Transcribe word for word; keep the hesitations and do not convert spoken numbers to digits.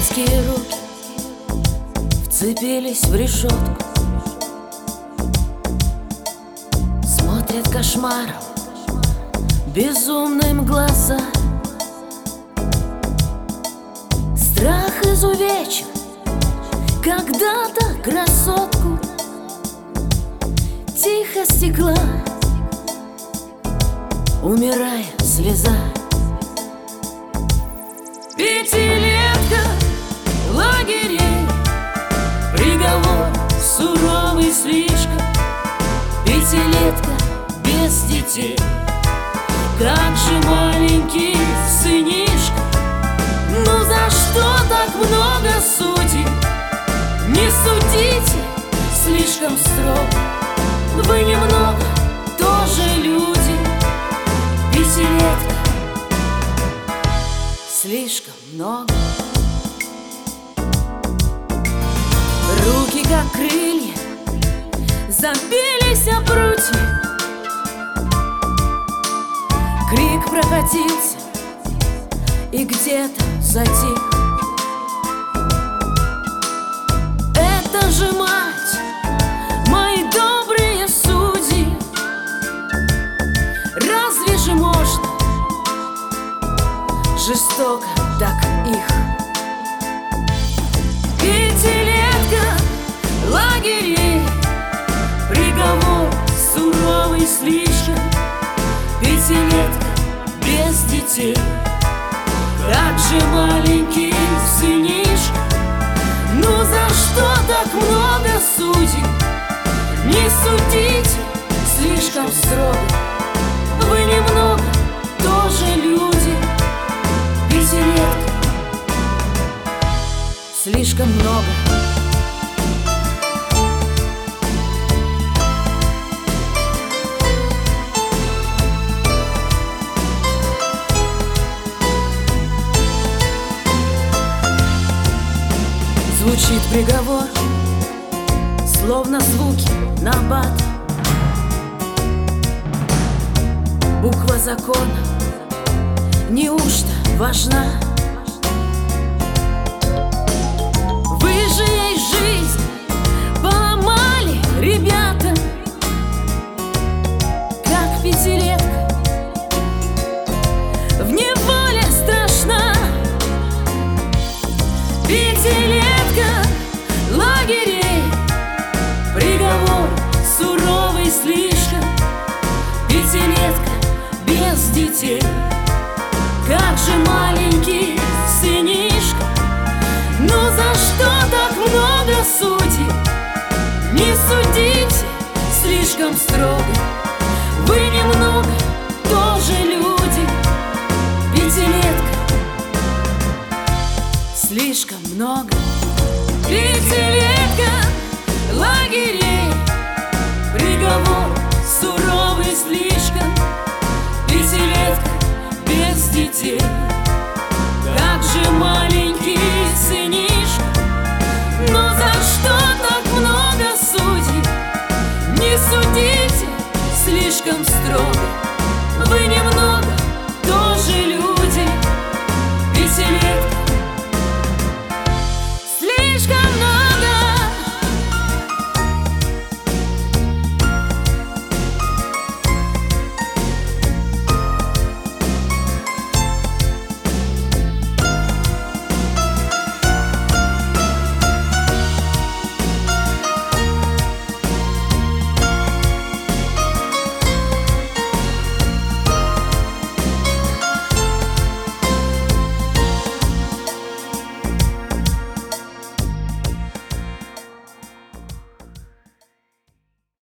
Женские руки вцепились в решетку, смотрят кошмаром безумным глаза. Страх изувечил когда-то красотку, тихо стекла, умирая слеза. Пятилетка лагерей, приговор суровый слишком. Пятилетка без детей, как же маленький сынишка. Ну за что так много судей? Не судите слишком строго, вы немного тоже люди. Пятилетка слишком много. Руки как крылья забились о прутья, крик прокатился и где-то затих. Это же мать, мои добрые судьи. Разве же можно жестоко так их? Пятилетка лагерей, приговор суровый слишком. Пятилетка без детей, как же маленький сынишка. Ну за что так много судей? Не судите слишком строго, вы немного тоже люди. Пятилетка слишком много. Звучит приговор, словно звуки набат. Буква закона неужто важна? Вы же ей жизнь поломали, ребята, как пятилетка в неволе страшна. Пятилетка лагерей, приговор суровый слишком. Пятилетка без детей, как же маленький сынишка. Ну за что так много судей? Не судите слишком строго, вы немного тоже люди. Пятилетка слишком много. Пятилетка лагерей, приговор суровый слишком. Пятилетка без детей, как же маленький сынишка. Но за что так много судей? Не судите слишком строго,